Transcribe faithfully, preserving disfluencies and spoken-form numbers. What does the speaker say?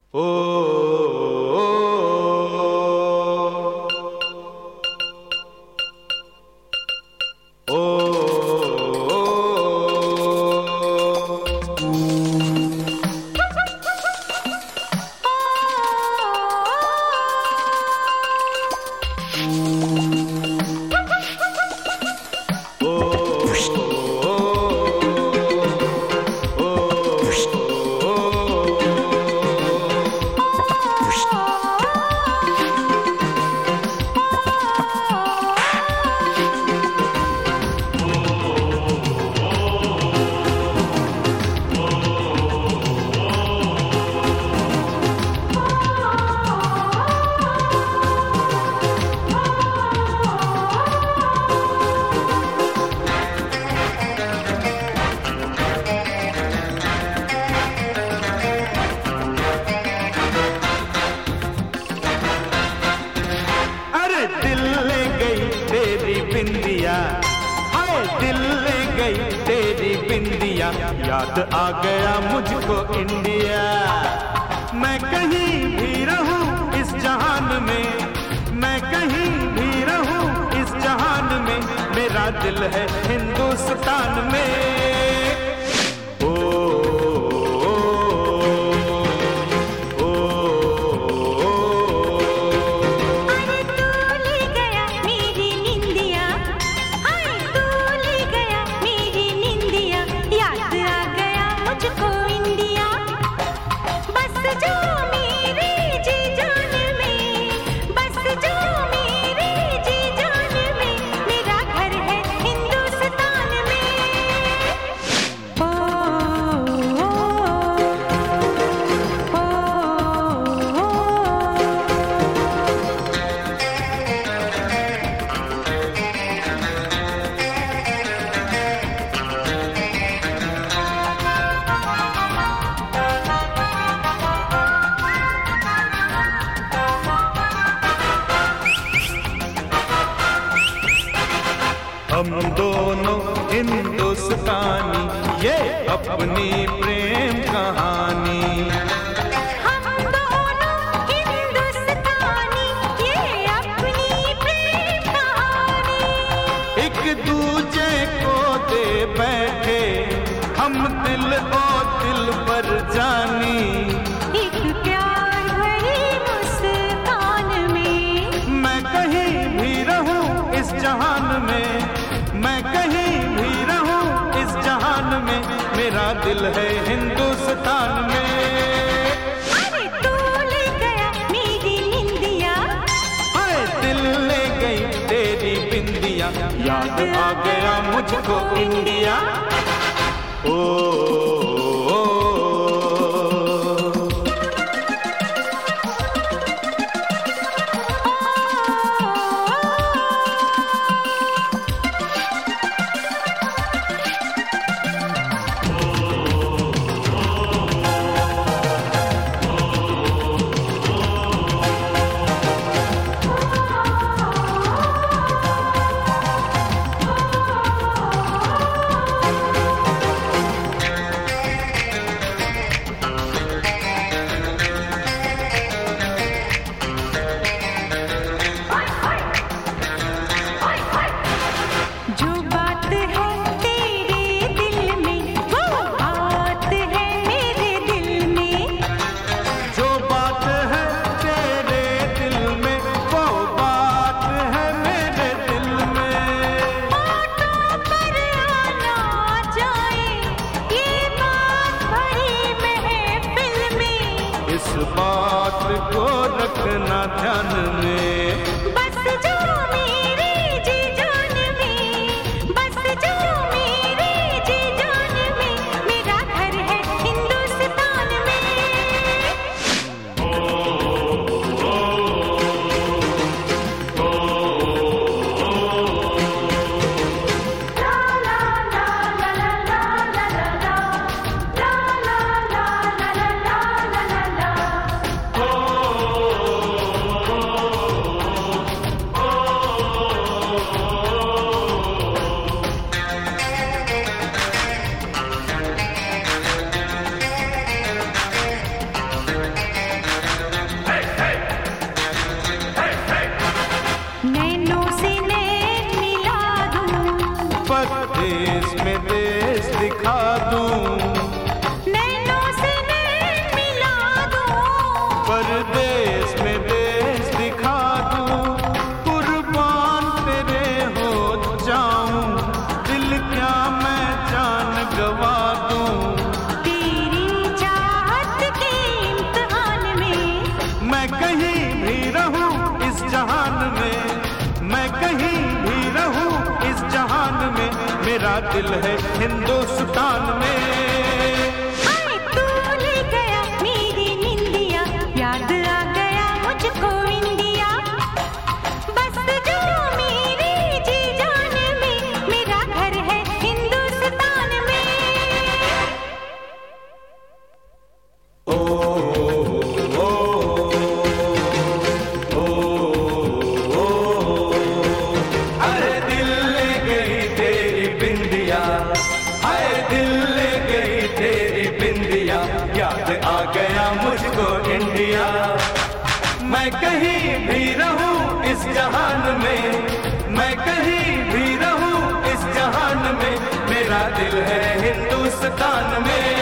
ओ, ओ, ओ, दिल ले गई तेरी बिंदिया, हाय दिल ले गई तेरी बिंदिया, याद आ गया मुझको इंडिया। मैं कहीं भी रहूं इस जहान में, मैं कहीं भी रहूं इस जहान में, मेरा दिल है हिंदुस्तान में। हम दोनों हिंदुस्तानी, ये अपनी प्रेम कहानी। हम दोनों हिंदुस्तानी, ये अपनी प्रेम कहानी। एक दूजे को दे बैठे हम दिल और दिल पर जानी, एक प्यार भरी मुस्कान में। मैं कहीं भी रहूं इस जहान में, मैं कहीं भी रहूं इस जहान में, मेरा दिल है हिंदुस्तान में। अरे तू ले गया मेरी निंदिया, हाय दिल ले गई तेरी बिंदिया, याद आ गया मुझको इंडिया। ओ, ओ, ओ, इस बात को रखना ध्यान में, बस जो मेरे जी जान में, बस जो मेरे जी जान में, मेरा घर है हिंदुस्तान में। ओ, ओ, ओ, ला ला ला ला ला ला ला ला, ला ला ला ला ला ला ला ला। परदेश में देश दिखा दूं, कुर्बान तेरे हो जाऊं, दिल क्या मैं जान गवा दूं। तेरी चाहत के इम्तिहान में मैं कहीं भी रहूं इस जहान में, मैं कहीं भी रहूं इस जहान में, मेरा दिल है हिंदुस्तान में। हाय तू ले गया मेरी निंदिया, याद आ गया मुझको इंडिया। बस जो मेरे जी जान में, मेरा घर है हिंदुस्तान में। ओ ओ ओ ओ अरे दिल ले गई तेरी बिंदिया, हाय दिल ले गई तेरी बिंदिया, याद आ गया मुझको इंडिया। मैं कहीं भी रहूं इस जहान में, मैं कहीं भी रहूं इस जहान में, मेरा दिल है हिंदुस्तान में।